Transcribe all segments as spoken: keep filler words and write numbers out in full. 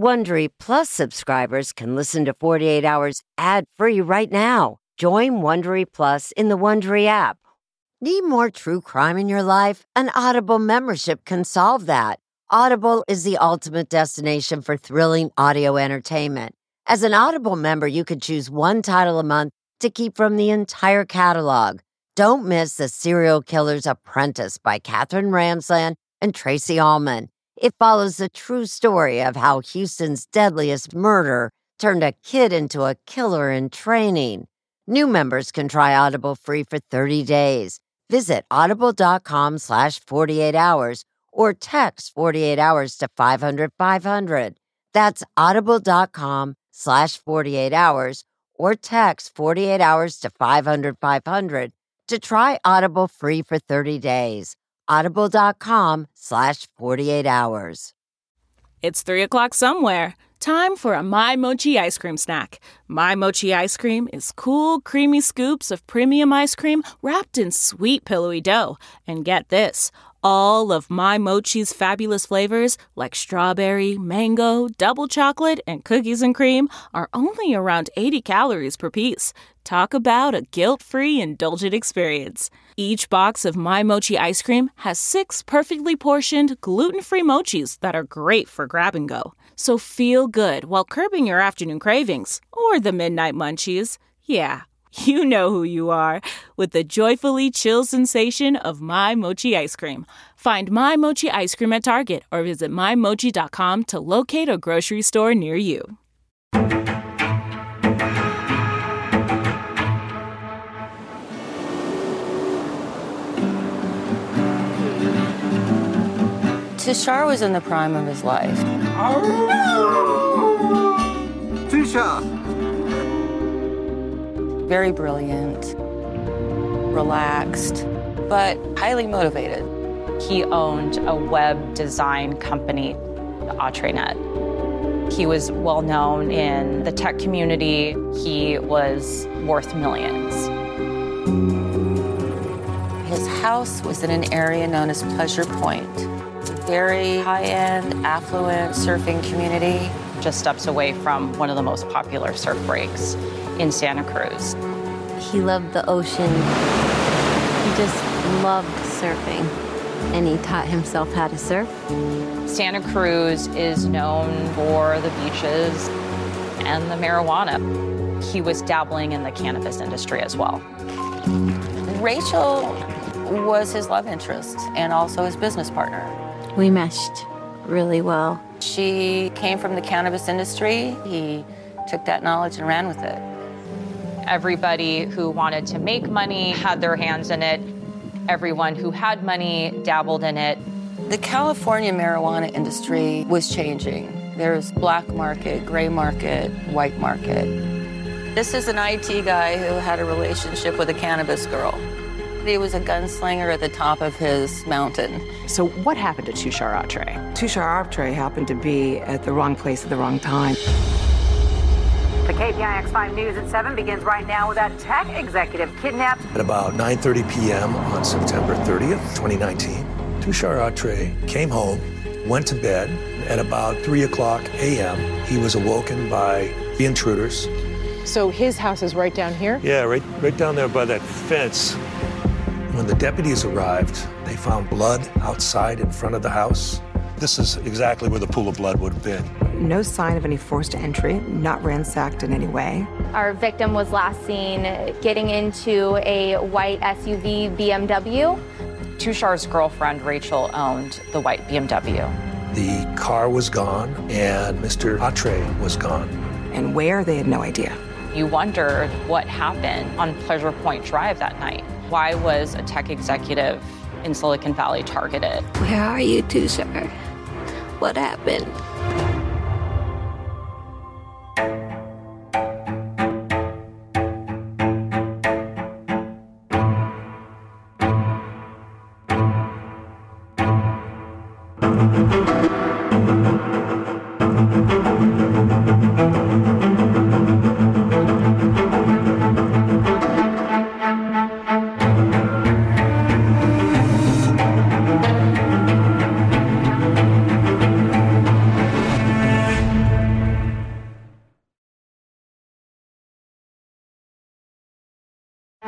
Wondery Plus subscribers can listen to forty-eight hours ad-free right now. Join Wondery Plus in the Wondery app. Need more true crime in your life? An Audible membership can solve that. Audible is the ultimate destination for thrilling audio entertainment. As an Audible member, you can choose one title a month to keep from the entire catalog. Don't miss The Serial Killer's Apprentice by Katherine Ramsland and Tracy Ullman. It follows the true story of how Houston's deadliest murder turned a kid into a killer in training. New members can try Audible free for thirty days. Visit audible.com slash 48 hours or text forty-eight hours to five hundred five hundred. That's audible.com slash 48 hours or text forty-eight hours to five hundred five hundred to try Audible free for thirty days. Audible.com slash 48 hours. It's three o'clock somewhere. Time for a My Mochi ice cream snack. My Mochi ice cream is cool, creamy scoops of premium ice cream wrapped in sweet, pillowy dough. And get this, all of My Mochi's fabulous flavors, like strawberry, mango, double chocolate, and cookies and cream, are only around eighty calories per piece. Talk about a guilt-free, indulgent experience. Each box of My Mochi ice cream has six perfectly portioned, gluten-free mochis that are great for grab and go. So feel good while curbing your afternoon cravings, or the midnight munchies. Yeah, you know who you are, with the joyfully chill sensation of My Mochi ice cream. Find My Mochi ice cream at Target or visit my mochi dot com to locate a grocery store near you. Tushar was in the prime of his life. Tushar! Very brilliant, relaxed, but highly motivated. He owned a web design company, AtreNet. He was well known in the tech community. He was worth millions. His house was in an area known as Pleasure Point. Very high-end, affluent surfing community. Just steps away from one of the most popular surf breaks in Santa Cruz. He loved the ocean. He just loved surfing. And he taught himself how to surf. Santa Cruz is known for the beaches and the marijuana. He was dabbling in the cannabis industry as well. Rachel was his love interest and also his business partner. We meshed really well. She came from the cannabis industry. He took that knowledge and ran with it. Everybody who wanted to make money had their hands in it. Everyone who had money dabbled in it. The California marijuana industry was changing. There's black market, gray market, white market. This is an I T guy who had a relationship with a cannabis girl. He was a gunslinger at the top of his mountain. So what happened to Tushar Atre? Tushar Atre happened to be at the wrong place at the wrong time. The K P I X five News at seven begins right now with that tech executive kidnapped. At about nine thirty p.m. on September thirtieth, twenty nineteen, Tushar Atre came home, went to bed. At about three o'clock a.m., he was awoken by the intruders. So his house is right down here? Yeah, right, right down there by that fence. When the deputies arrived, they found blood outside in front of the house. This is exactly where the pool of blood would have been. No sign of any forced entry, not ransacked in any way. Our victim was last seen getting into a white S U V B M W. Tushar's girlfriend, Rachel, owned the white B M W. The car was gone, and Mister Atre was gone. And where, they had no idea. You wondered what happened on Pleasure Point Drive that night. Why was a tech executive in Silicon Valley targeted? Where are you, Tushar? What happened?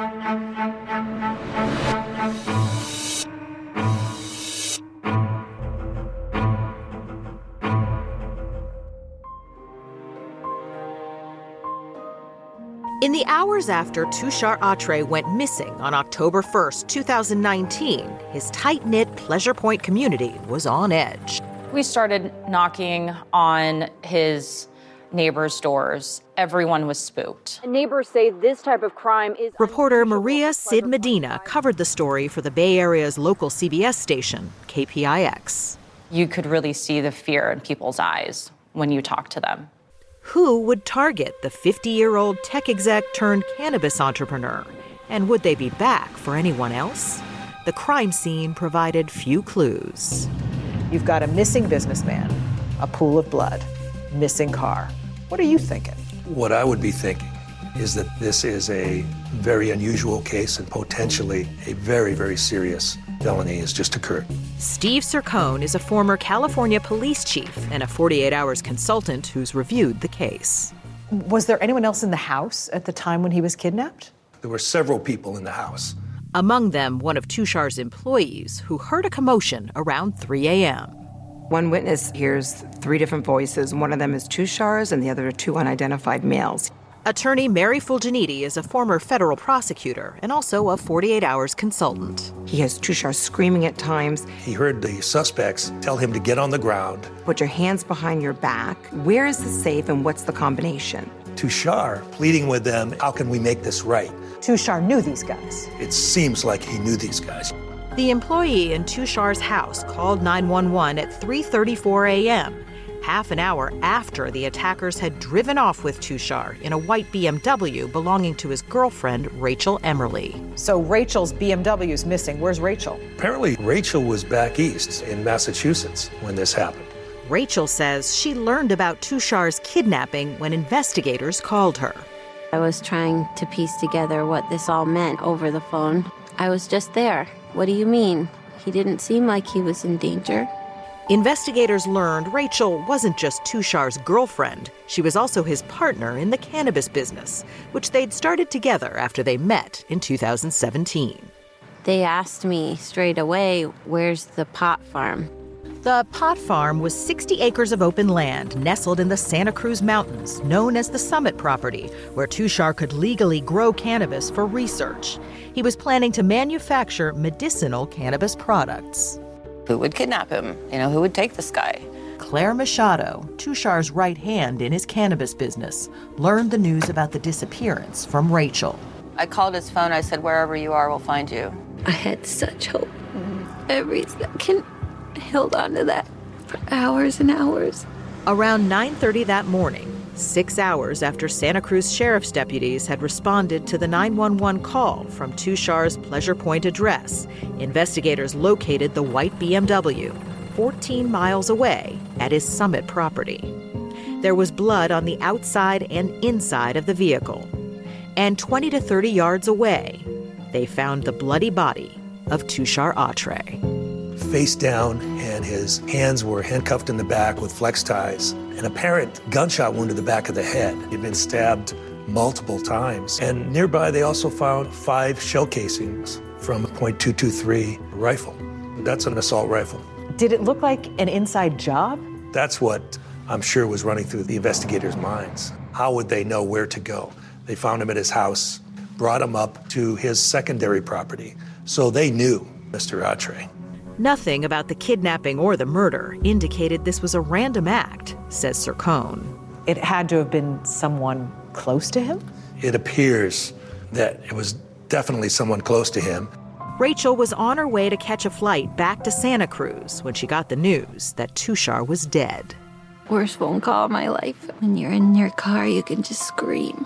In the hours after Tushar Atre went missing on October first, twenty nineteen, his tight-knit Pleasure Point community was on edge. We started knocking on his neighbors' doors. Everyone was spooked. Neighbors say this type of crime is... Reporter Maria Sid Medina covered the story for the Bay Area's local C B S station, K P I X. You could really see the fear in people's eyes when you talk to them. Who would target the fifty-year-old tech exec turned cannabis entrepreneur? And would they be back for anyone else? The crime scene provided few clues. You've got a missing businessman, a pool of blood, missing car. What are you thinking? What I would be thinking is that this is a very unusual case and potentially a very, very serious felony has just occurred. Steve Sircone is a former California police chief and a forty-eight hours consultant who's reviewed the case. Was there anyone else in the house at the time when he was kidnapped? There were several people in the house. Among them, one of Tushar's employees who heard a commotion around three a.m. One witness hears three different voices. One of them is Tushar's and the other are two unidentified males. Attorney Mary Fulginiti is a former federal prosecutor and also a forty-eight hours consultant. He has Tushar screaming at times. He heard the suspects tell him to get on the ground. Put your hands behind your back. Where is the safe and what's the combination? Tushar pleading with them, how can we make this right? Tushar knew these guys. It seems like he knew these guys. The employee in Tushar's house called nine one one at three thirty-four a.m., half an hour after the attackers had driven off with Tushar in a white B M W belonging to his girlfriend, Rachel Emerly. So Rachel's B M W's missing. Where's Rachel? Apparently, Rachel was back east in Massachusetts when this happened. Rachel says she learned about Tushar's kidnapping when investigators called her. I was trying to piece together what this all meant over the phone. I was just there. What do you mean? He didn't seem like he was in danger. Investigators learned Rachel wasn't just Tushar's girlfriend. She was also his partner in the cannabis business, which they'd started together after they met in two thousand seventeen. They asked me straight away, where's the pot farm? The pot farm was sixty acres of open land nestled in the Santa Cruz Mountains, known as the Summit property, where Tushar could legally grow cannabis for research. He was planning to manufacture medicinal cannabis products. Who would kidnap him? You know, who would take this guy? Claire Machado, Tushar's right hand in his cannabis business, learned the news about the disappearance from Rachel. I called his phone. I said, wherever you are, we'll find you. I had such hope. Every second, I held on to that for hours and hours. Around nine thirty that morning, six hours after Santa Cruz sheriff's deputies had responded to the nine one one call from Tushar's Pleasure Point address, investigators located the white B M W fourteen miles away at his Summit property. There was blood on the outside and inside of the vehicle. And twenty to thirty yards away, they found the bloody body of Tushar Atre. Face down, and his hands were handcuffed in the back with flex ties. An apparent gunshot wound to the back of the head. He'd been stabbed multiple times. And nearby, they also found five shell casings from a point two two three rifle. That's an assault rifle. Did it look like an inside job? That's what I'm sure was running through the investigators' minds. How would they know where to go? They found him at his house, brought him up to his secondary property. So they knew Mister Atre. Nothing about the kidnapping or the murder indicated this was a random act, says Sircone. It had to have been someone close to him? It appears that it was definitely someone close to him. Rachel was on her way to catch a flight back to Santa Cruz when she got the news that Tushar was dead. Worst phone call of my life. When you're in your car, you can just scream.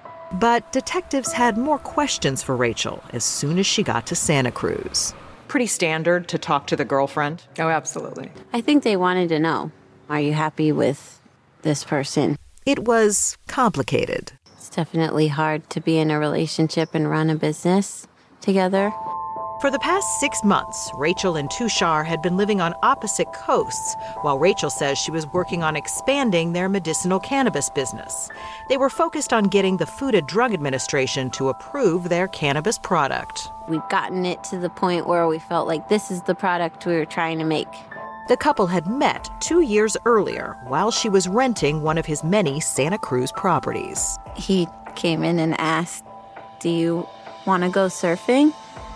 But detectives had more questions for Rachel as soon as she got to Santa Cruz. Pretty standard to talk to the girlfriend? Oh, absolutely. I think they wanted to know, are you happy with this person? It was complicated. It's definitely hard to be in a relationship and run a business together. For the past six months, Rachel and Tushar had been living on opposite coasts, while Rachel says she was working on expanding their medicinal cannabis business. They were focused on getting the Food and Drug Administration to approve their cannabis product. We'd gotten it to the point where we felt like this is the product we were trying to make. The couple had met two years earlier while she was renting one of his many Santa Cruz properties. He came in and asked, "Do you want to go surfing?"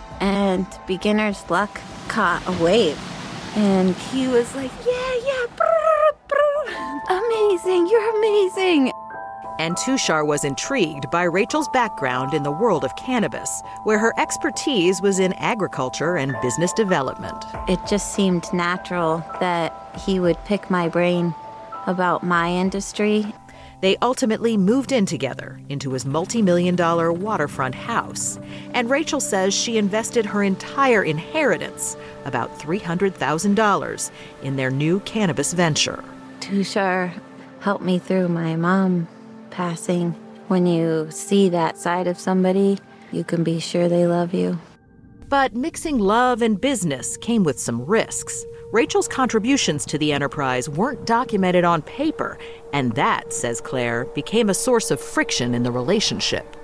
And beginner's luck caught a wave. And he was like, yeah, yeah, brr, brr. Amazing, you're amazing. And Tushar was intrigued by Rachel's background in the world of cannabis, where her expertise was in agriculture and business development. It just seemed natural that he would pick my brain about my industry. They ultimately moved in together into his multi-million dollar waterfront house. And Rachel says she invested her entire inheritance, about three hundred thousand dollars, in their new cannabis venture. Tushar helped me through my mom passing. When you see that side of somebody, you can be sure they love you. But mixing love and business came with some risks. Rachel's contributions to the enterprise weren't documented on paper, and that, says Claire, became a source of friction in the relationship.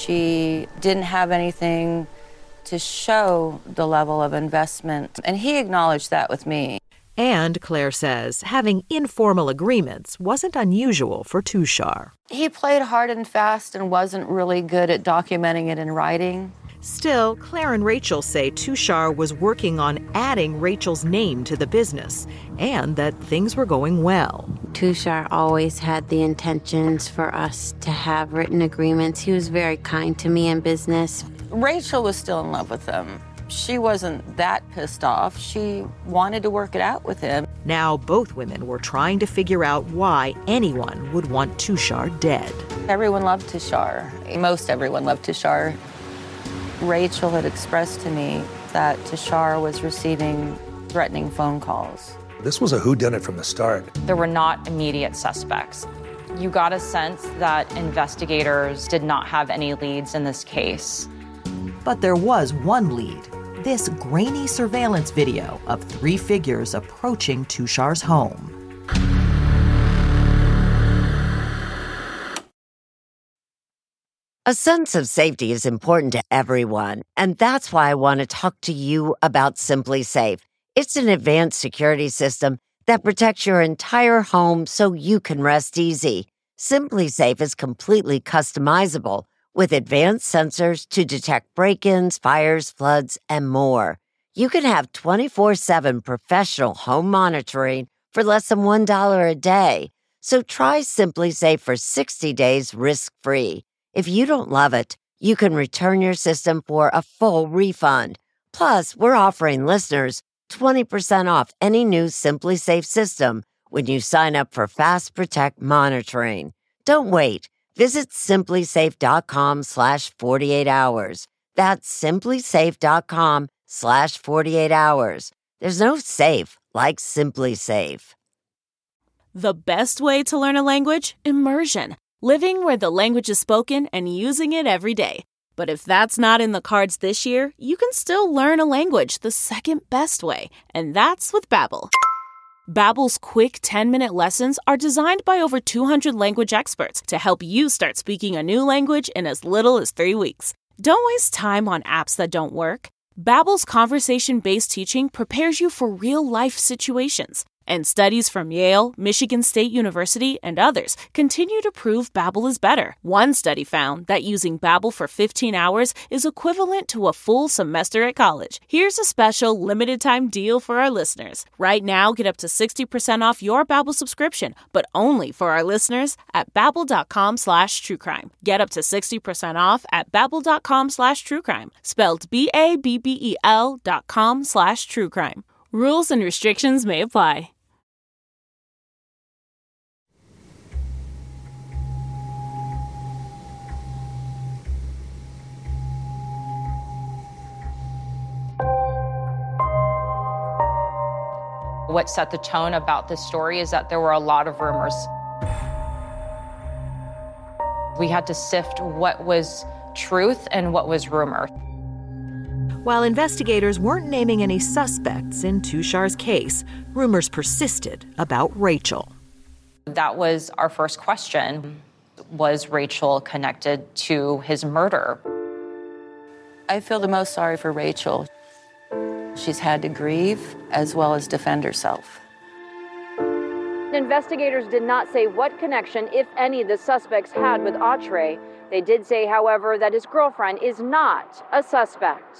She didn't have anything to show the level of investment, and he acknowledged that with me. And, Claire says, having informal agreements wasn't unusual for Tushar. He played hard and fast and wasn't really good at documenting it in writing. Still, Claire and Rachel say Tushar was working on adding Rachel's name to the business and that things were going well. Tushar always had the intentions for us to have written agreements. He was very kind to me in business. Rachel was still in love with him. She wasn't that pissed off. She wanted to work it out with him. Now both women were trying to figure out why anyone would want Tushar dead. Everyone loved Tushar. Most everyone loved Tushar. Rachel had expressed to me that Tushar was receiving threatening phone calls. This was a whodunit from the start. There were not immediate suspects. You got a sense that investigators did not have any leads in this case. But there was one lead. This grainy surveillance video of three figures approaching Tushar's home. A sense of safety is important to everyone, and that's why I want to talk to you about Simply Safe. It's an advanced security system that protects your entire home so you can rest easy. Simply Safe is completely customizable with advanced sensors to detect break-ins, fires, floods, and more. You can have twenty-four seven professional home monitoring for less than one dollar a day. So try Simply Safe for sixty days risk-free. If you don't love it, you can return your system for a full refund. Plus, we're offering listeners twenty percent off any new Simply Safe system when you sign up for Fast Protect monitoring. Don't wait. Visit simplysafe.com slash 48 hours. That's simplysafe.com slash 48 hours. There's no safe like Simply Safe. The best way to learn a language? Immersion. Living where the language is spoken and using it every day. But if that's not in the cards this year, you can still learn a language the second best way, and that's with Babbel. Babbel's quick ten-minute lessons are designed by over two hundred language experts to help you start speaking a new language in as little as three weeks. Don't waste time on apps that don't work. Babbel's conversation-based teaching prepares you for real-life situations. And studies from Yale, Michigan State University, and others continue to prove Babbel is better. One study found that using Babbel for fifteen hours is equivalent to a full semester at college. Here's a special limited-time deal for our listeners. Right now, get up to sixty percent off your Babbel subscription, but only for our listeners at babbel.com slash truecrime. Get up to sixty percent off at babbel.com slash truecrime. Spelled B A B B E L dot com slash truecrime. Rules and restrictions may apply. What set the tone about this story is that there were a lot of rumors. We had to sift what was truth and what was rumor. While investigators weren't naming any suspects in Tushar's case, rumors persisted about Rachel. That was our first question. Was Rachel connected to his murder? I feel the most sorry for Rachel. She's had to grieve as well as defend herself. Investigators did not say what connection, if any, the suspects had with Autry. They did say, however, that his girlfriend is not a suspect.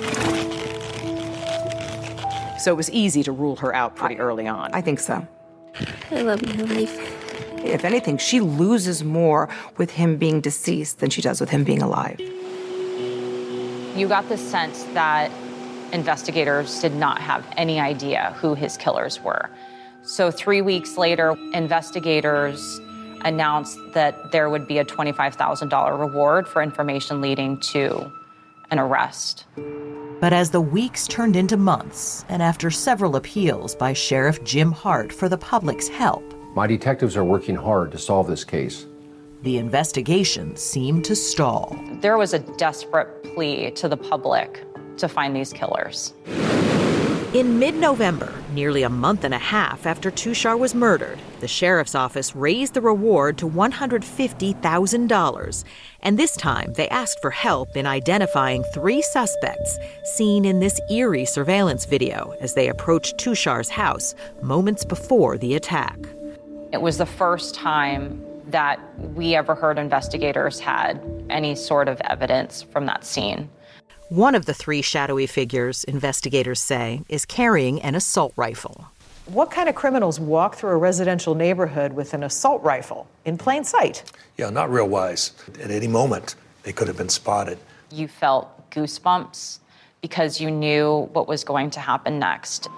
So it was easy to rule her out pretty early on. I think so. I love my life. If anything, she loses more with him being deceased than she does with him being alive. You got the sense that investigators did not have any idea who his killers were. So three weeks later, investigators announced that there would be a twenty-five thousand dollars reward for information leading to an arrest. But as the weeks turned into months, and after several appeals by Sheriff Jim Hart for the public's help, my detectives are working hard to solve this case. The investigation seemed to stall. There was a desperate plea to the public to find these killers. In mid-November, nearly a month and a half after Tushar was murdered, the sheriff's office raised the reward to one hundred fifty thousand dollars. And this time, they asked for help in identifying three suspects seen in this eerie surveillance video as they approached Tushar's house moments before the attack. It was the first time that we ever heard investigators had any sort of evidence from that scene. One of the three shadowy figures, investigators say, is carrying an assault rifle. What kind of criminals walk through a residential neighborhood with an assault rifle in plain sight? Yeah, not real wise. At any moment, they could have been spotted. You felt goosebumps because you knew what was going to happen next.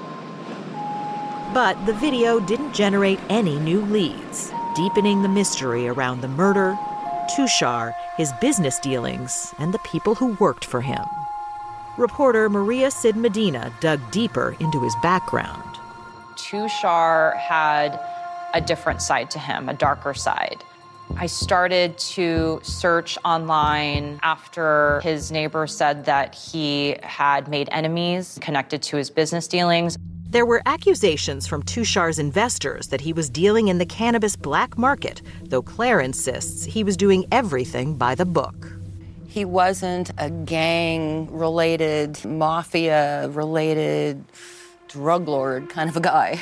But the video didn't generate any new leads, deepening the mystery around the murder, Tushar, his business dealings, and the people who worked for him. Reporter Maria Sid Medina dug deeper into his background. Tushar had a different side to him, a darker side. I started to search online after his neighbor said that he had made enemies connected to his business dealings. There were accusations from Tushar's investors that he was dealing in the cannabis black market, though Claire insists he was doing everything by the book. He wasn't a gang-related, mafia-related, drug lord kind of a guy.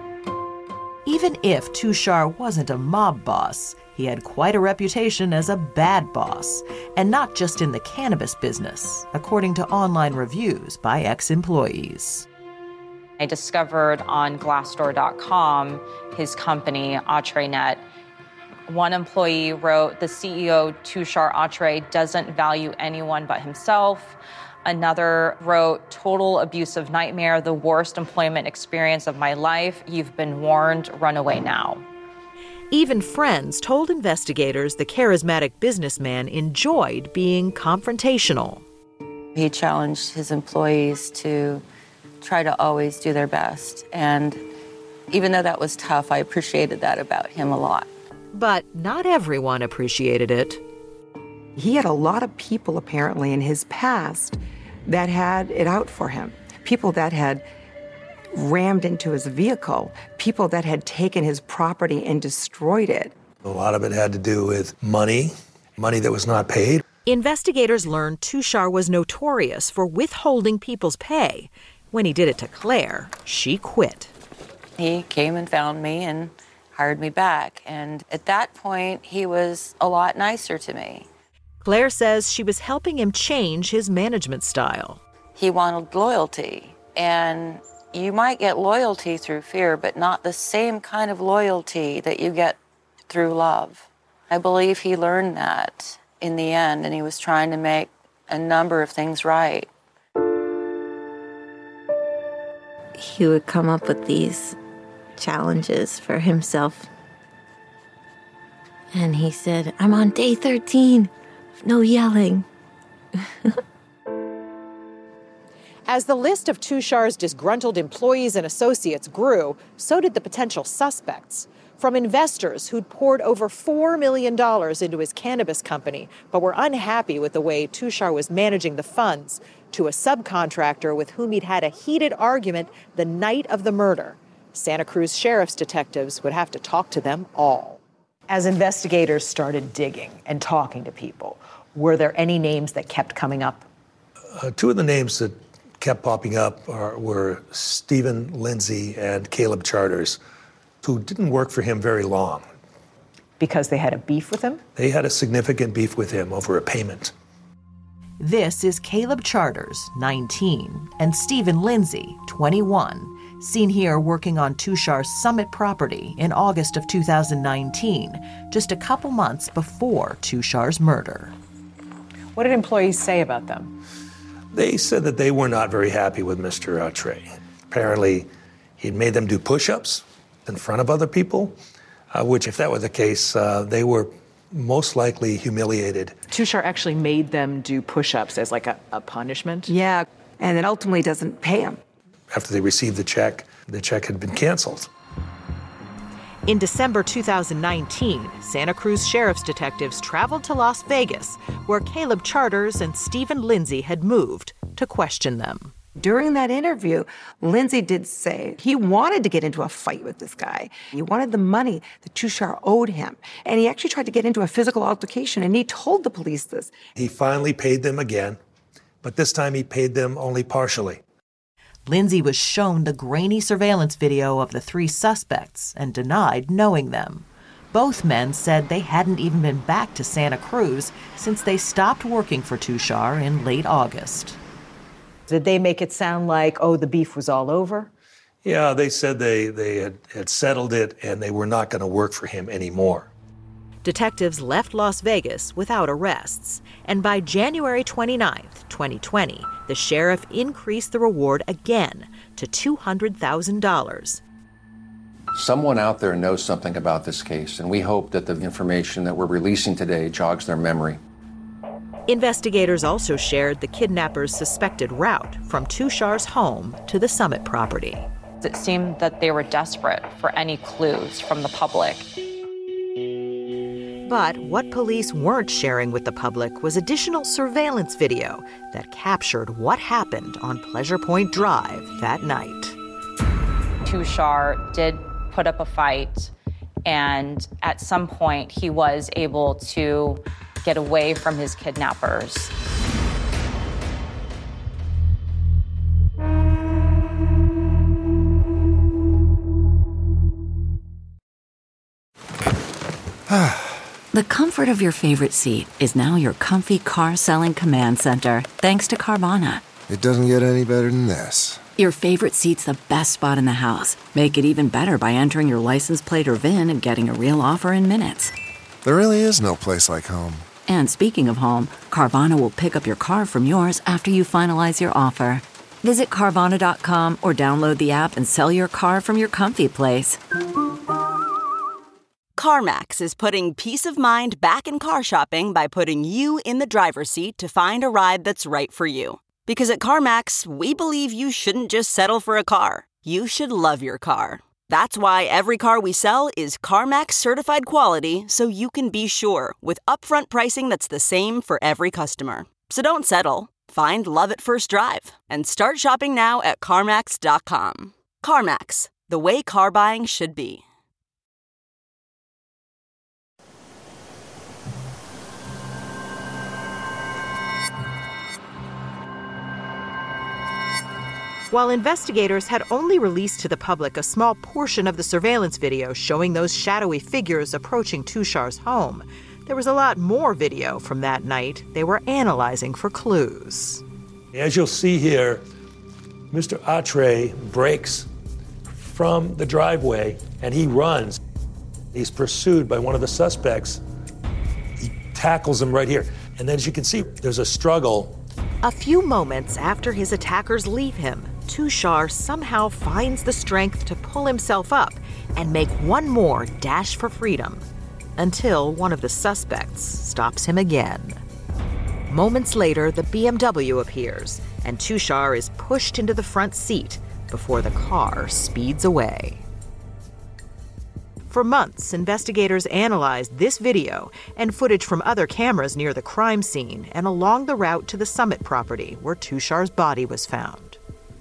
Even if Tushar wasn't a mob boss, he had quite a reputation as a bad boss, and not just in the cannabis business, according to online reviews by ex-employees. I discovered on Glassdoor dot com his company, AutryNet. One employee wrote, "The C E O, Tushar Autry, doesn't value anyone but himself." Another wrote, "Total abusive nightmare, the worst employment experience of my life. You've been warned, run away now." Even friends told investigators the charismatic businessman enjoyed being confrontational. He challenged his employees to try to always do their best. And even though that was tough, I appreciated that about him a lot. But not everyone appreciated it. He had a lot of people, apparently, in his past that had it out for him. People that had rammed into his vehicle. People that had taken his property and destroyed it. A lot of it had to do with money, money that was not paid. Investigators learned Tushar was notorious for withholding people's pay. When he did it to Claire, she quit. He came and found me and hired me back. And at that point, he was a lot nicer to me. Claire says she was helping him change his management style. He wanted loyalty. And you might get loyalty through fear, but not the same kind of loyalty that you get through love. I believe he learned that in the end, and he was trying to make a number of things right. He would come up with these challenges for himself. And he said, "I'm on day thirteen, no yelling." As the list of Tushar's disgruntled employees and associates grew, so did the potential suspects. From investors who'd poured over four million dollars into his cannabis company, but were unhappy with the way Tushar was managing the funds, to a subcontractor with whom he'd had a heated argument the night of the murder. Santa Cruz Sheriff's detectives would have to talk to them all. As investigators started digging and talking to people, were there any names that kept coming up? Uh, two of the names that kept popping up are, were Stephen Lindsay and Caleb Charters, who didn't work for him very long. Because they had a beef with him? They had a significant beef with him over a payment. This is Caleb Charters, nineteen, and Stephen Lindsay, twenty-one, seen here working on Tushar's Summit property in August of two thousand nineteen, just a couple months before Tushar's murder. What did employees say about them? They said that they were not very happy with Mister Autry. Apparently, he'd made them do push-ups in front of other people, uh, which, if that were the case, uh, they were most likely humiliated. Tushar actually made them do push-ups as like a, a punishment? Yeah, and it ultimately doesn't pay them. After they received the check, the check had been canceled. In December two thousand nineteen, Santa Cruz Sheriff's detectives traveled to Las Vegas, where Caleb Charters and Stephen Lindsay had moved, to question them. During that interview, Lindsay did say he wanted to get into a fight with this guy. He wanted the money that Tushar owed him. And he actually tried to get into a physical altercation, and he told the police this. He finally paid them again, but this time he paid them only partially. Lindsay was shown the grainy surveillance video of the three suspects and denied knowing them. Both men said they hadn't even been back to Santa Cruz since they stopped working for Tushar in late August. Did they make it sound like, oh, the beef was all over? Yeah, they said they, they had, had settled it and they were not going to work for him anymore. Detectives left Las Vegas without arrests, and by January twenty-ninth, twenty twenty, the sheriff increased the reward again to two hundred thousand dollars. Someone out there knows something about this case, and we hope that the information that we're releasing today jogs their memory. Investigators also shared the kidnappers' suspected route from Tushar's home to the Summit property. It seemed that they were desperate for any clues from the public. But what police weren't sharing with the public was additional surveillance video that captured what happened on Pleasure Point Drive that night. Tushar did put up a fight, and at some point he was able to get away from his kidnappers. The comfort of your favorite seat is now your comfy car-selling command center, thanks to Carvana. It doesn't get any better than this. Your favorite seat's the best spot in the house. Make it even better by entering your license plate or V I N and getting a real offer in minutes. There really is no place like home. And speaking of home, Carvana will pick up your car from yours after you finalize your offer. Visit Carvana dot com or download the app and sell your car from your comfy place. CarMax is putting peace of mind back in car shopping by putting you in the driver's seat to find a ride that's right for you. Because at CarMax, we believe you shouldn't just settle for a car. You should love your car. That's why every car we sell is CarMax certified quality, so you can be sure with upfront pricing that's the same for every customer. So don't settle. Find love at first drive and start shopping now at CarMax dot com. CarMax, the way car buying should be. While investigators had only released to the public a small portion of the surveillance video showing those shadowy figures approaching Tushar's home, there was a lot more video from that night they were analyzing for clues. As you'll see here, Mister Autry breaks from the driveway and he runs. He's pursued by one of the suspects. He tackles him right here. And then as you can see, there's a struggle. A few moments after his attackers leave him, Tushar somehow finds the strength to pull himself up and make one more dash for freedom, until one of the suspects stops him again. Moments later, the B M W appears, and Tushar is pushed into the front seat before the car speeds away. For months, investigators analyzed this video and footage from other cameras near the crime scene and along the route to the Summit property where Tushar's body was found.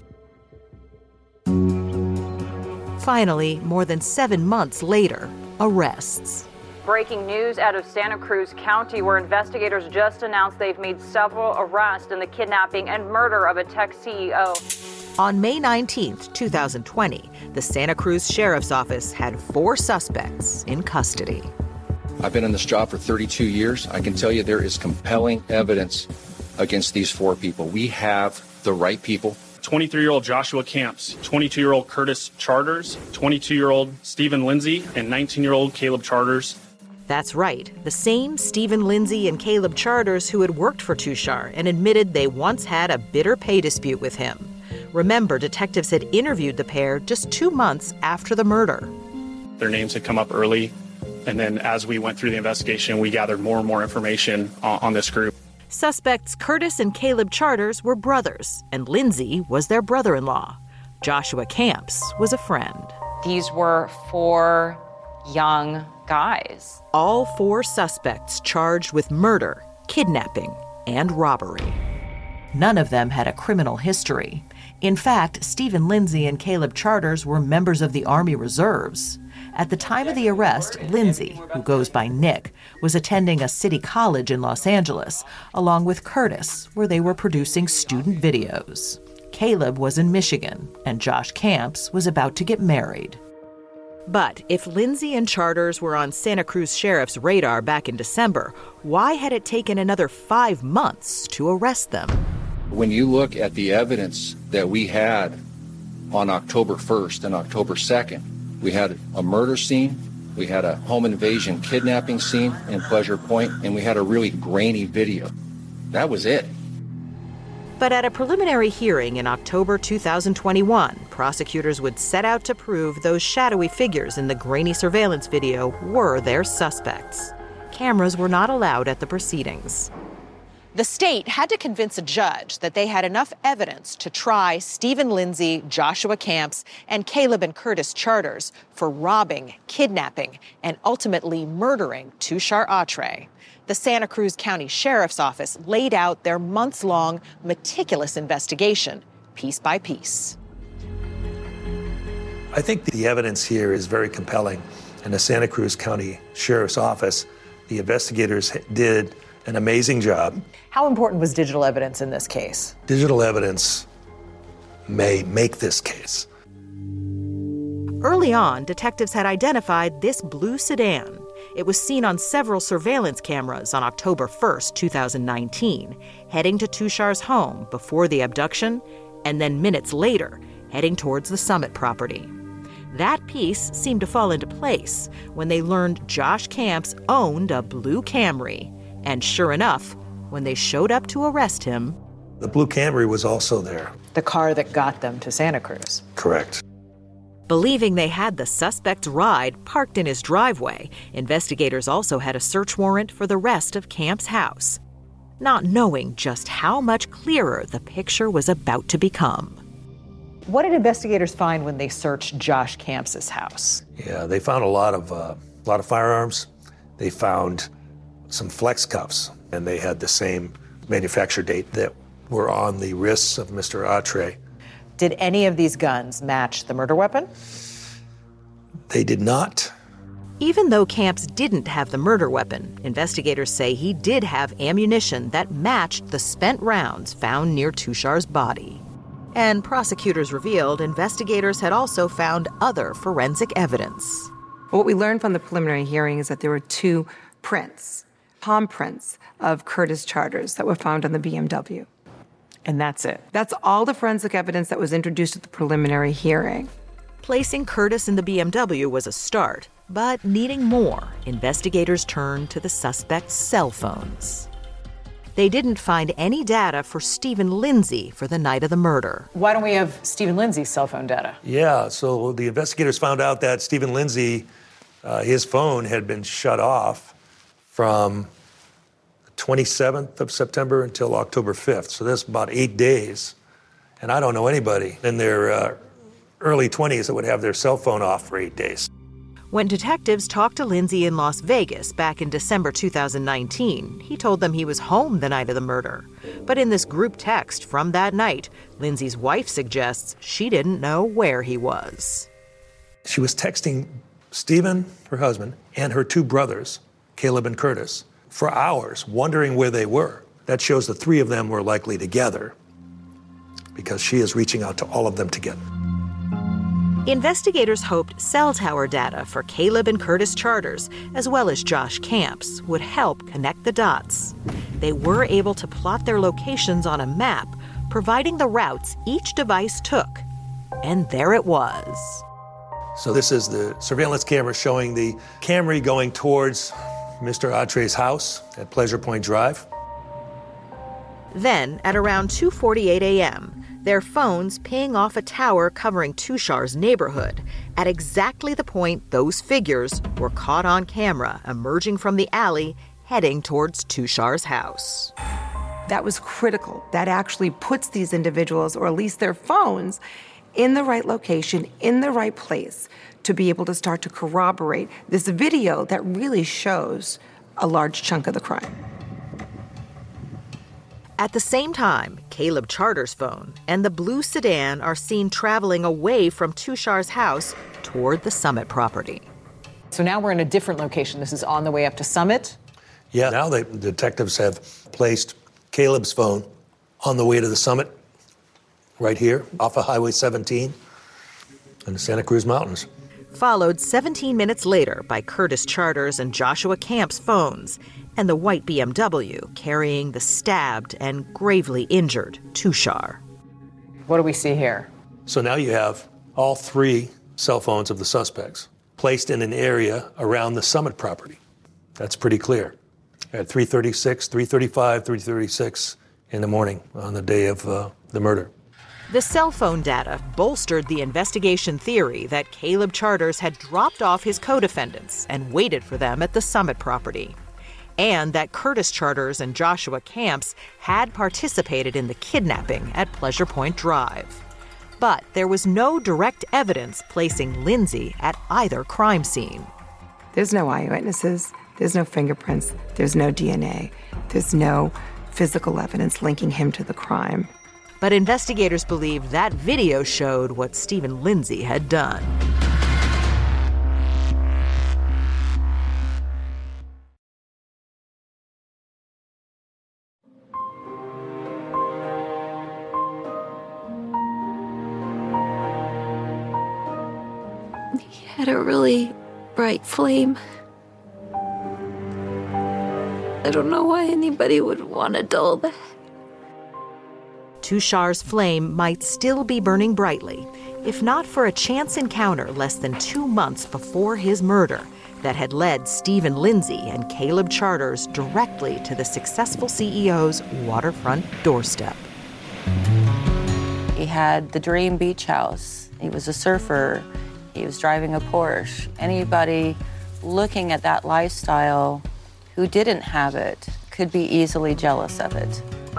Finally, more than seven months later, arrests. Breaking news out of Santa Cruz County, where investigators just announced they've made several arrests in the kidnapping and murder of a tech C E O. On May nineteenth, twenty twenty, the Santa Cruz Sheriff's Office had four suspects in custody. I've been in this job for thirty-two years. I can tell you there is compelling evidence against these four people. We have the right people. twenty-three-year-old Joshua Camps, twenty-two-year-old Curtis Charters, twenty-two-year-old Stephen Lindsay, and nineteen-year-old Caleb Charters. That's right, the same Stephen Lindsay and Caleb Charters who had worked for Tushar and admitted they once had a bitter pay dispute with him. Remember, detectives had interviewed the pair just two months after the murder. Their names had come up early, and then as we went through the investigation, we gathered more and more information on, on this group. Suspects Curtis and Caleb Charters were brothers, and Lindsay was their brother-in-law. Joshua Camps was a friend. These were four young guys. All four suspects charged with murder, kidnapping, and robbery. None of them had a criminal history. In fact, Stephen Lindsay and Caleb Charters were members of the Army Reserves. At the time of the arrest, Lindsay, who goes by Nick, was attending a city college in Los Angeles, along with Curtis, where they were producing student videos. Caleb was in Michigan, and Josh Camps was about to get married. But if Lindsay and Charters were on Santa Cruz Sheriff's radar back in December, why had it taken another five months to arrest them? When you look at the evidence that we had on October first and October second, we had a murder scene, we had a home invasion kidnapping scene in Pleasure Point, and we had a really grainy video. That was it. But at a preliminary hearing in October two thousand twenty-one, prosecutors would set out to prove those shadowy figures in the grainy surveillance video were their suspects. Cameras were not allowed at the proceedings. The state had to convince a judge that they had enough evidence to try Stephen Lindsay, Joshua Camps, and Caleb and Curtis Charters for robbing, kidnapping, and ultimately murdering Tushar Atre. The Santa Cruz County Sheriff's Office laid out their months-long, meticulous investigation, piece by piece. I think the evidence here is very compelling. In the Santa Cruz County Sheriff's Office, the investigators did an amazing job. How important was digital evidence in this case? Digital evidence may make this case. Early on, detectives had identified this blue sedan. It was seen on several surveillance cameras on October first, two thousand nineteen, heading to Tushar's home before the abduction, and then minutes later, heading towards the Summit property. That piece seemed to fall into place when they learned Josh Camps owned a blue Camry. And sure enough, when they showed up to arrest him, the blue Camry was also there. The car that got them to Santa Cruz. Correct. Believing they had the suspect's ride parked in his driveway, investigators also had a search warrant for the rest of Camps' house, not knowing just how much clearer the picture was about to become. What did investigators find when they searched Josh Camps' house? Yeah, they found a lot of uh, a lot of firearms. They found some flex cuffs, and they had the same manufacture date that were on the wrists of Mister Atre. Did any of these guns match the murder weapon? They did not. Even though Camps didn't have the murder weapon, investigators say he did have ammunition that matched the spent rounds found near Tushar's body. And prosecutors revealed investigators had also found other forensic evidence. What we learned from the preliminary hearing is that there were two prints, palm prints of Curtis Charters that were found on the B M W. And that's it. That's all the forensic evidence that was introduced at the preliminary hearing. Placing Curtis in the B M W was a start, but needing more, investigators turned to the suspect's cell phones. They didn't find any data for Stephen Lindsay for the night of the murder. Why don't we have Stephen Lindsay's cell phone data? Yeah, so the investigators found out that Stephen Lindsay, uh, his phone had been shut off from twenty-seventh of September until October fifth. So that's about eight days. And I don't know anybody in their uh, early twenties that would have their cell phone off for eight days. When detectives talked to Lindsay in Las Vegas back in December two thousand nineteen, he told them he was home the night of the murder. But in this group text from that night, Lindsay's wife suggests she didn't know where he was. She was texting Stephen, her husband, and her two brothers, Caleb and Curtis, for hours, wondering where they were. That shows the three of them were likely together because she is reaching out to all of them together. Investigators hoped cell tower data for Caleb and Curtis Charters, as well as Josh Camps, would help connect the dots. They were able to plot their locations on a map, providing the routes each device took. And there it was. So this is the surveillance camera showing the Camry going towards Mister Autry's house at Pleasure Point Drive. Then, at around two forty-eight a.m., their phones ping off a tower covering Tushar's neighborhood at exactly the point those figures were caught on camera emerging from the alley heading towards Tushar's house. That was critical. That actually puts these individuals, or at least their phones, in the right location, in the right place, to be able to start to corroborate this video that really shows a large chunk of the crime. At the same time, Caleb Charter's phone and the blue sedan are seen traveling away from Tushar's house toward the Summit property. So now we're in a different location. This is on the way up to Summit? Yeah, now the detectives have placed Caleb's phone on the way to the Summit, right here, off of Highway seventeen in the Santa Cruz Mountains. Followed seventeen minutes later by Curtis Charters and Joshua Camp's phones, and the white B M W carrying the stabbed and gravely injured Tushar. What do we see here? So now you have all three cell phones of the suspects placed in an area around the Summit property. That's pretty clear. At three thirty-six, three thirty-five, three thirty-six in the morning on the day of uh, the murder. The cell phone data bolstered the investigation theory that Caleb Charters had dropped off his co-defendants and waited for them at the Summit property, and that Curtis Charters and Joshua Camps had participated in the kidnapping at Pleasure Point Drive. But there was no direct evidence placing Lindsay at either crime scene. There's no eyewitnesses, there's no fingerprints, there's no D N A, there's no physical evidence linking him to the crime. But investigators believe that video showed what Stephen Lindsay had done. He had a really bright flame. I don't know why anybody would want to dull that. Tushar's flame might still be burning brightly, if not for a chance encounter less than two months before his murder that had led Stephen Lindsay and Caleb Charters directly to the successful C E O's waterfront doorstep. He had the dream beach house. He was a surfer. He was driving a Porsche. Anybody looking at that lifestyle who didn't have it could be easily jealous of it.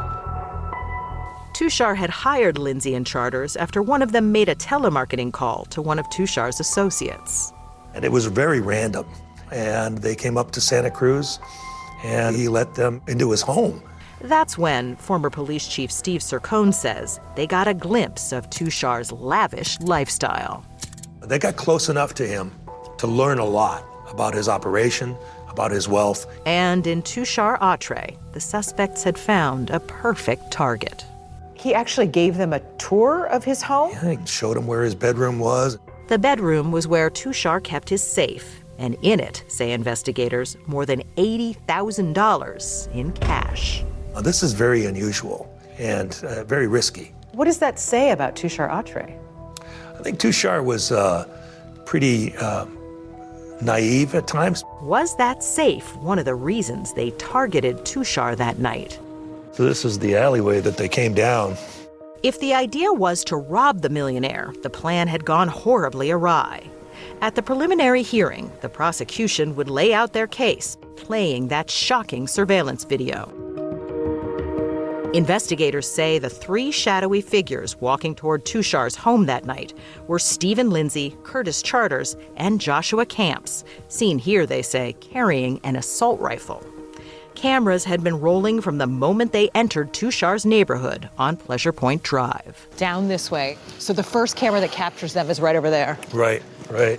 Tushar had hired Lindsay and Charters after one of them made a telemarketing call to one of Tushar's associates. And it was very random. And they came up to Santa Cruz, and he let them into his home. That's when former police chief Steve Sircone says they got a glimpse of Tushar's lavish lifestyle. They got close enough to him to learn a lot about his operation, about his wealth. And in Tushar Autry, the suspects had found a perfect target. He actually gave them a tour of his home? Yeah, he showed them where his bedroom was. The bedroom was where Tushar kept his safe, and in it, say investigators, more than eighty thousand dollars in cash. Now, this is very unusual and uh, very risky. What does that say about Tushar Autry? I think Tushar was uh, pretty uh, naive at times. Was that safe one of the reasons they targeted Tushar that night? So this is the alleyway that they came down. If the idea was to rob the millionaire, the plan had gone horribly awry. At the preliminary hearing, the prosecution would lay out their case, playing that shocking surveillance video. Investigators say the three shadowy figures walking toward Tushar's home that night were Stephen Lindsay, Curtis Charters, and Joshua Camps, seen here, they say, carrying an assault rifle. Cameras had been rolling from the moment they entered Tushar's neighborhood on Pleasure Point Drive. Down this way. So the first camera that captures them is right over there. Right, right.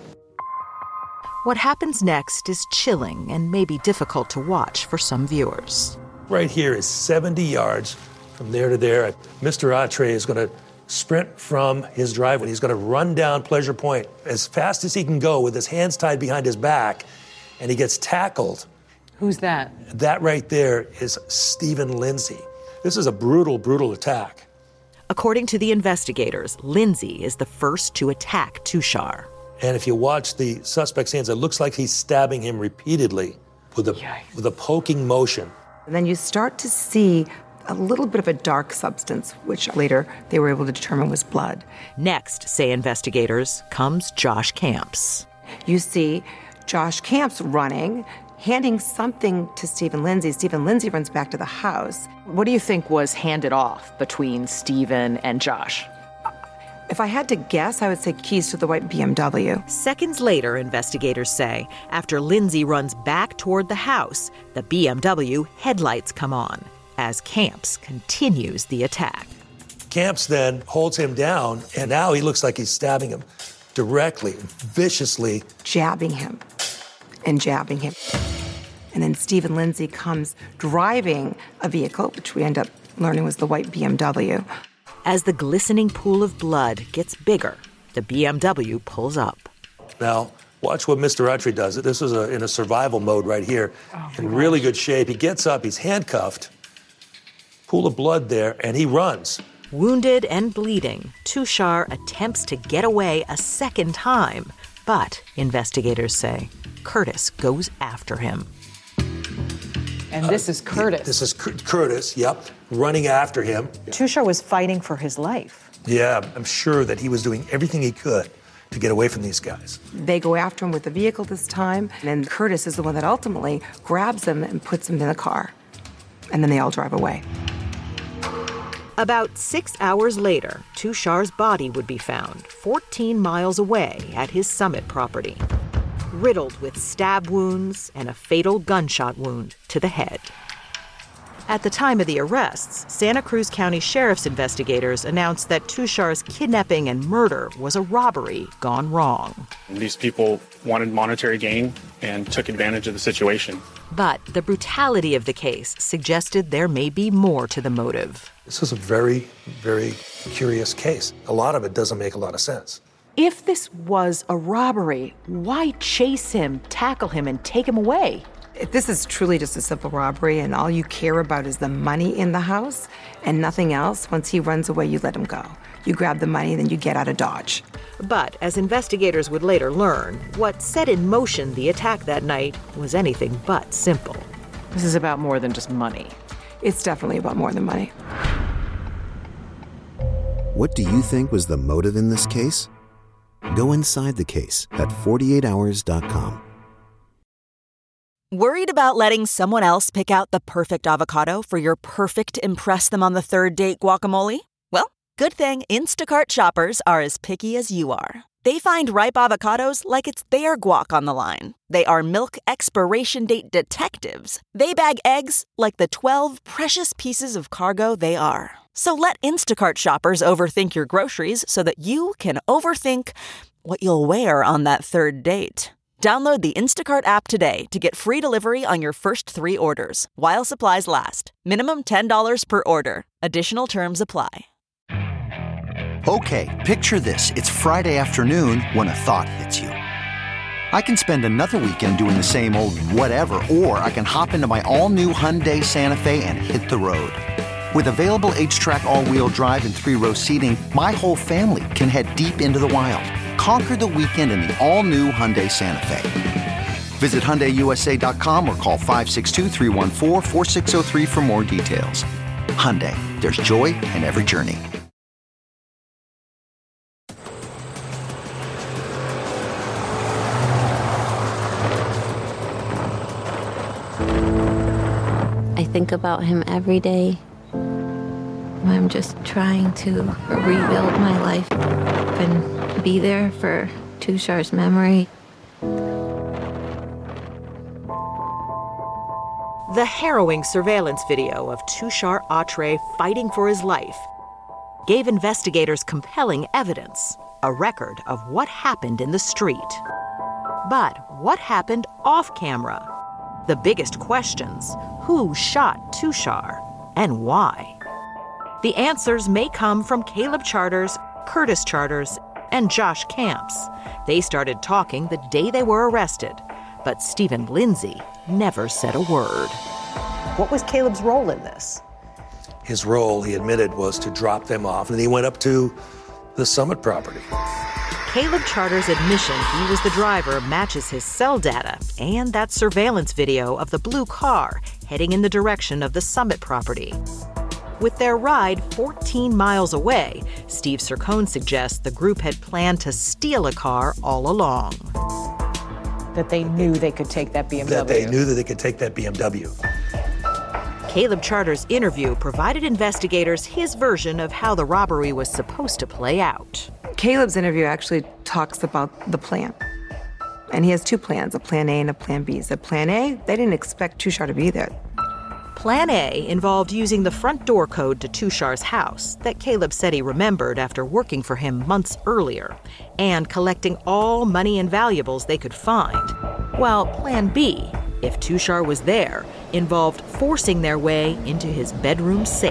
What happens next is chilling and maybe difficult to watch for some viewers. Right here is seventy yards from there to there. Mister Atre is going to sprint from his driveway. He's going to run down Pleasure Point as fast as he can go with his hands tied behind his back, and he gets tackled. Who's that? That right there is Stephen Lindsay. This is a brutal, brutal attack. According to the investigators, Lindsay is the first to attack Tushar. And if you watch the suspect's hands, it looks like he's stabbing him repeatedly with a, with a poking motion. And then you start to see a little bit of a dark substance, which later they were able to determine was blood. Next, say investigators, comes Josh Camps. You see Josh Camps running, handing something to Stephen Lindsay. Stephen Lindsay runs back to the house. What do you think was handed off between Stephen and Josh? If I had to guess, I would say keys to the white B M W. Seconds later, investigators say, after Lindsay runs back toward the house, the B M W headlights come on as Camps continues the attack. Camps then holds him down, and now he looks like he's stabbing him directly, viciously. Jabbing him and jabbing him. And then Stephen Lindsay comes driving a vehicle, which we end up learning was the white B M W. As the glistening pool of blood gets bigger, the B M W pulls up. Now, watch what Mister Atre does. This is a, in a survival mode right here, oh in really good shape. He gets up, he's handcuffed, pool of blood there, and he runs. Wounded and bleeding, Tushar attempts to get away a second time, but investigators say Curtis goes after him. And this is Curtis. Uh, this is C- Curtis, yep, running after him. Tushar was fighting for his life. Yeah, I'm sure that he was doing everything he could to get away from these guys. They go after him with the vehicle this time, and then Curtis is the one that ultimately grabs him and puts him in the car. And then they all drive away. About six hours later, Tushar's body would be found fourteen miles away at his Summit property, riddled with stab wounds and a fatal gunshot wound to the head. At the time of the arrests, Santa Cruz County Sheriff's investigators announced that Tushar's kidnapping and murder was a robbery gone wrong. These people wanted monetary gain and took advantage of the situation. But the brutality of the case suggested there may be more to the motive. This is a very, very curious case. A lot of it doesn't make a lot of sense. If this was a robbery, why chase him, tackle him, and take him away? If this is truly just a simple robbery and all you care about is the money in the house and nothing else, once he runs away, you let him go. You grab the money, then you get out of Dodge. But as investigators would later learn, what set in motion the attack that night was anything but simple. This is about more than just money. It's definitely about more than money. What do you think was the motive in this case? Go inside the case at forty-eight hours dot com. Worried about letting someone else pick out the perfect avocado for your perfect impress them on the third date guacamole? Well, good thing Instacart shoppers are as picky as you are. They find ripe avocados like it's their guac on the line. They are milk expiration date detectives. They bag eggs like the twelve precious pieces of cargo they are. So let Instacart shoppers overthink your groceries so that you can overthink what you'll wear on that third date. Download the Instacart app today to get free delivery on your first three orders, while supplies last. Minimum ten dollars per order. Additional terms apply. Okay, picture this. It's Friday afternoon when a thought hits you. I can spend another weekend doing the same old whatever, or I can hop into my all-new Hyundai Santa Fe and hit the road. With available H-Track all-wheel drive and three-row seating, my whole family can head deep into the wild. Conquer the weekend in the all-new Hyundai Santa Fe. Visit Hyundai U S A dot com or call five six two, three one four, four six zero three for more details. Hyundai, there's joy in every journey. I think about him every day. I'm just trying to rebuild my life and be there for Tushar's memory. The harrowing surveillance video of Tushar Atre fighting for his life gave investigators compelling evidence, a record of what happened in the street. But what happened off camera? The biggest questions: who shot Tushar and why? The answers may come from Caleb Charters, Curtis Charters, and Josh Camps. They started talking the day they were arrested, but Stephen Lindsay never said a word. What was Caleb's role in this? His role, he admitted, was to drop them off, and he went up to the Summit property. Caleb Charters' admission he was the driver matches his cell data and that surveillance video of the blue car heading in the direction of the Summit property. With their ride fourteen miles away, Steve Sircone suggests the group had planned to steal a car all along. That they knew they could take that B M W. That they knew that they could take that B M W. Caleb Charters' interview provided investigators his version of how the robbery was supposed to play out. Caleb's interview actually talks about the plan. And he has two plans, a plan A and a plan B. So plan A, they didn't expect Tushar to be there. Plan A involved using the front door code to Tushar's house that Caleb said he remembered after working for him months earlier, and collecting all money and valuables they could find. While Plan B, if Tushar was there, involved forcing their way into his bedroom safe.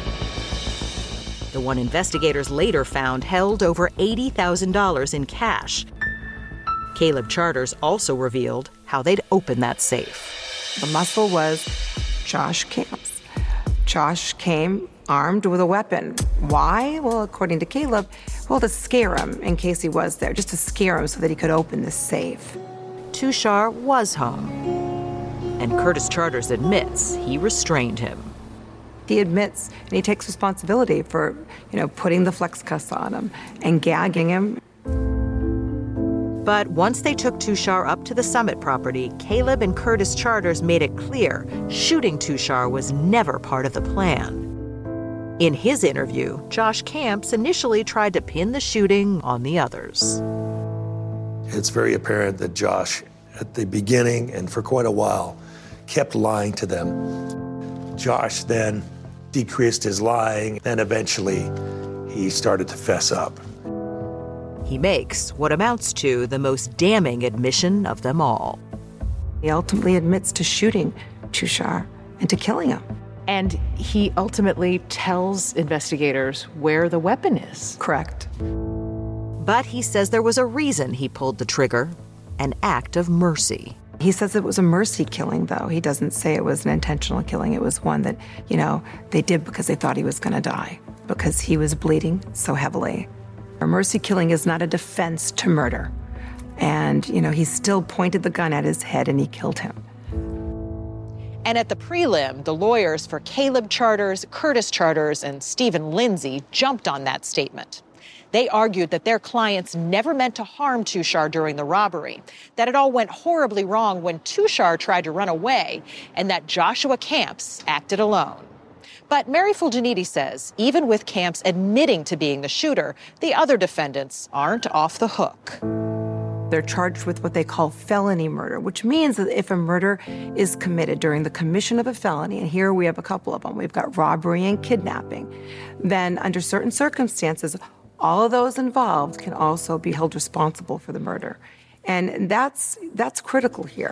The one investigators later found held over eighty thousand dollars in cash. Caleb Charters also revealed how they'd opened that safe. The muscle was Josh Camps. Josh came armed with a weapon. Why? Well, according to Caleb, well, to scare him in case he was there, just to scare him so that he could open the safe. Tushar was home, and Curtis Charters admits he restrained him. He admits and he takes responsibility for, you know, putting the flex cuffs on him and gagging him. But once they took Tushar up to the Summit property, Caleb and Curtis Charters made it clear shooting Tushar was never part of the plan. In his interview, Josh Camps initially tried to pin the shooting on the others. It's very apparent that Josh, at the beginning and for quite a while, kept lying to them. Josh then decreased his lying, then eventually he started to fess up. He makes what amounts to the most damning admission of them all. He ultimately admits to shooting Tushar and to killing him. And he ultimately tells investigators where the weapon is. Correct. But he says there was a reason he pulled the trigger, an act of mercy. He says it was a mercy killing, though. He doesn't say it was an intentional killing. It was one that, you know, they did because they thought he was going to die, because he was bleeding so heavily. A mercy killing is not a defense to murder. And, you know, he still pointed the gun at his head and he killed him. And at the prelim, the lawyers for Caleb Charters, Curtis Charters, and Stephen Lindsay jumped on that statement. They argued that their clients never meant to harm Tushar during the robbery, that it all went horribly wrong when Tushar tried to run away, and that Joshua Camps acted alone. But Mary Fulginiti says even with Camps admitting to being the shooter, the other defendants aren't off the hook. They're charged with what they call felony murder, which means that if a murder is committed during the commission of a felony, and here we have a couple of them, we've got robbery and kidnapping, then under certain circumstances, all of those involved can also be held responsible for the murder. And that's that's critical here.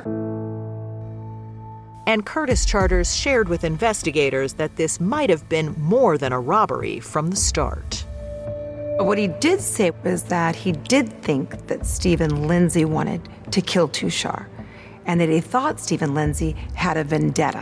And Curtis Charters shared with investigators that this might have been more than a robbery from the start. But what he did say was that he did think that Stephen Lindsay wanted to kill Tushar, and that he thought Stephen Lindsay had a vendetta.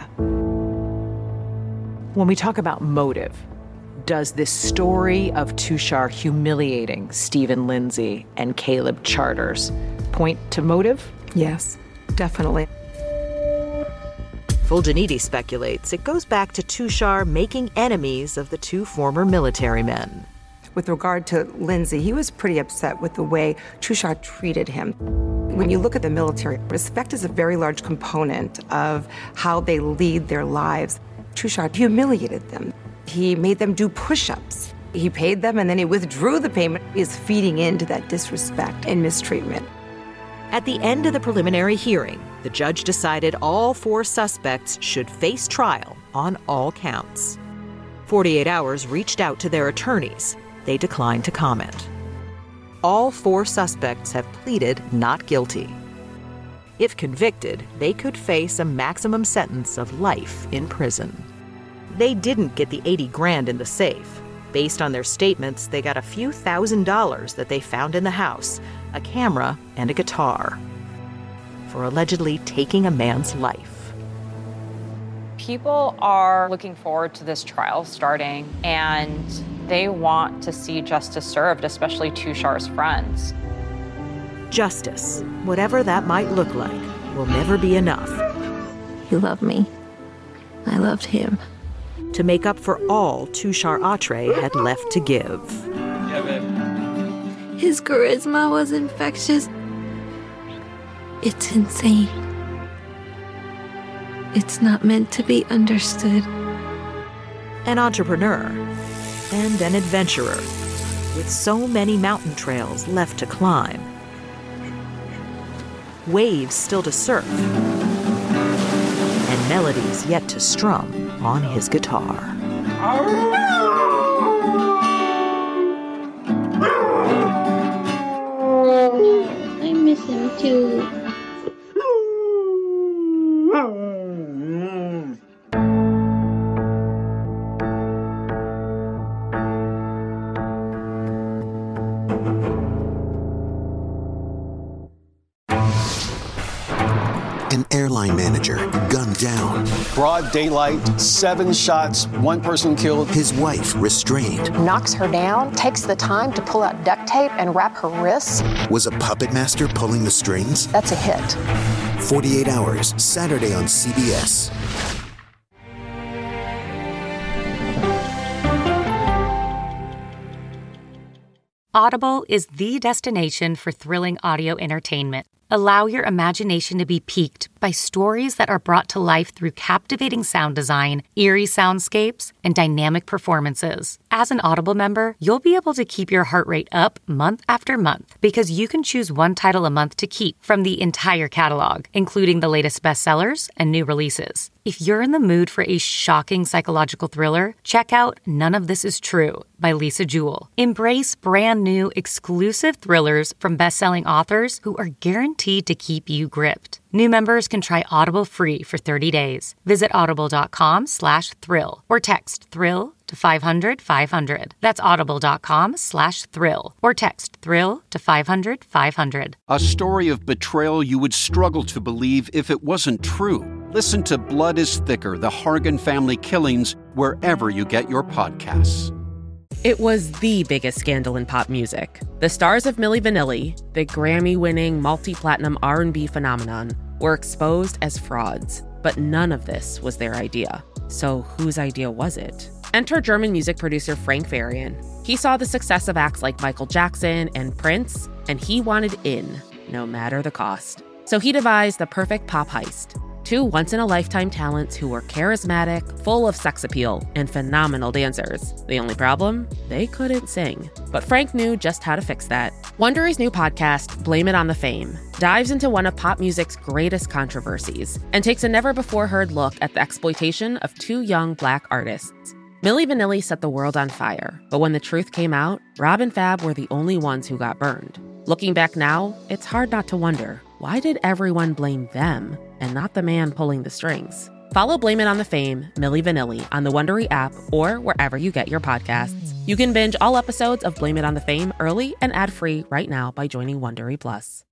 When we talk about motive, does this story of Tushar humiliating Stephen Lindsay and Caleb Charters point to motive? Yes, definitely. Fulginiti speculates it goes back to Tushar making enemies of the two former military men. With regard to Lindsay, he was pretty upset with the way Tushar treated him. When you look at the military, respect is a very large component of how they lead their lives. Tushar humiliated them. He made them do push-ups. He paid them and then he withdrew the payment. He's feeding into that disrespect and mistreatment. At the end of the preliminary hearing, the judge decided all four suspects should face trial on all counts. forty-eight hours reached out to their attorneys. They declined to comment. All four suspects have pleaded not guilty. If convicted, they could face a maximum sentence of life in prison. They didn't get the eighty grand in the safe. Based on their statements, they got a few thousand dollars that they found in the house, a camera, and a guitar, for allegedly taking a man's life. People are looking forward to this trial starting, and they want to see justice served, especially Tushar's friends. Justice, whatever that might look like, will never be enough. He loved me. I loved him. To make up for all Tushar Atre had left to give. Yeah, babe. His charisma was infectious. It's insane. It's not meant to be understood. An entrepreneur and an adventurer with so many mountain trails left to climb. Waves still to surf. And melodies yet to strum on his guitar. I miss him too. An airline manager gunned down. Broad daylight, seven shots, one person killed. His wife restrained. Knocks her down, takes the time to pull out duct tape and wrap her wrists. Was a puppet master pulling the strings? That's a hit. forty-eight hours, Saturday on C B S. Audible is the destination for thrilling audio entertainment. Allow your imagination to be piqued by stories that are brought to life through captivating sound design, eerie soundscapes, and dynamic performances. As an Audible member, you'll be able to keep your heart rate up month after month because you can choose one title a month to keep from the entire catalog, including the latest bestsellers and new releases. If you're in the mood for a shocking psychological thriller, check out None of This Is True by Lisa Jewell. Embrace brand new, exclusive thrillers from best-selling authors who are guaranteed to keep you gripped. New members can try Audible free for thirty days. Visit audible.com slash thrill or text thrill to five hundred five hundred. That's audible.com slash thrill or text thrill to five hundred five hundred. A story of betrayal you would struggle to believe if it wasn't true. Listen to Blood is Thicker, The Hargan Family Killings, wherever you get your podcasts. It was the biggest scandal in pop music. The stars of Milli Vanilli, the Grammy-winning multi-platinum R and B phenomenon, were exposed as frauds. But none of this was their idea. So whose idea was it? Enter German music producer Frank Farian. He saw the success of acts like Michael Jackson and Prince, and he wanted in, no matter the cost. So he devised the perfect pop heist. Two once-in-a-lifetime talents who were charismatic, full of sex appeal, and phenomenal dancers. The only problem? They couldn't sing. But Frank knew just how to fix that. Wondery's new podcast, Blame It on the Fame, dives into one of pop music's greatest controversies and takes a never-before-heard look at the exploitation of two young Black artists. Milli Vanilli set the world on fire, but when the truth came out, Rob and Fab were the only ones who got burned. Looking back now, it's hard not to wonder, why did everyone blame them and not the man pulling the strings? Follow Blame It on the Fame, Milli Vanilli, on the Wondery app or wherever you get your podcasts. You can binge all episodes of Blame It on the Fame early and ad-free right now by joining Wondery Plus.